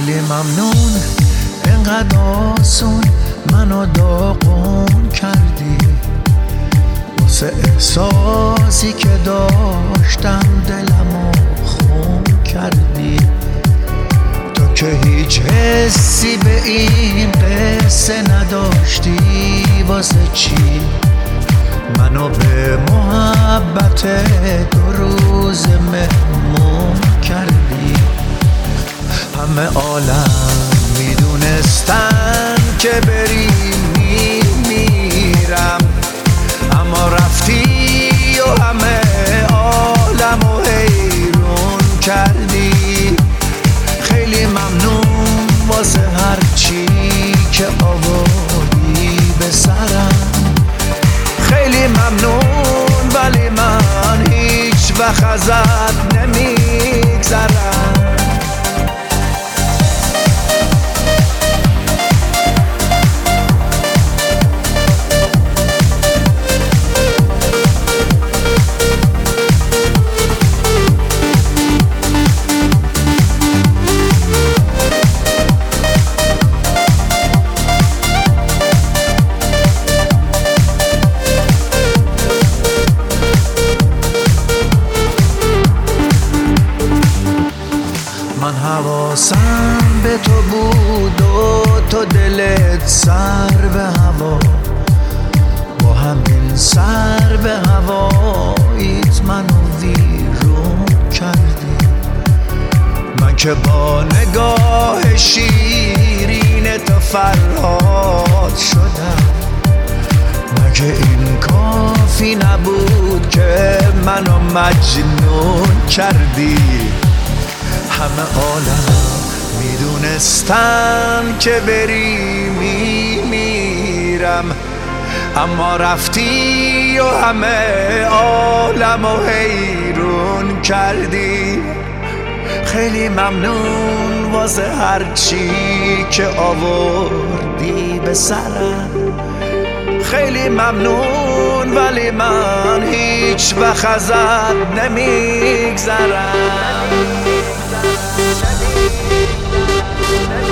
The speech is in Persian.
خیلی ممنون انقدر آسون منو داغون کردی، واسه احساسی که داشتم دلمو خون کردی. تو که هیچ حسی به این قصه نداشتی، واسه چی منو به محبت 2 روز مهمون کردی؟ همه عالم میدونستن که بری میمیرم، اما رفتی و همه عالمو حیرون کردی. خیلی ممنون واسه هر چی که آوردی به سرم، خیلی ممنون ولی من هیچ وقت ازت نمیگذرم. من حواسم به تو بود و تو دلت سر به هوا، با همین سر به هواییت منو ویرون کردی. من که با نگاه شیرین تو فرهاد شدم، مگه این کافی نبود که منو مجنون کردی؟ همه عالم میدونستن که بری میمیرم، اما رفتی و همه عالمو حیرون کردی. خیلی ممنون واسه هر چی که آوردی به سرم، خیلی ممنون ولی من هیچ وقت ازت نمیگذرم.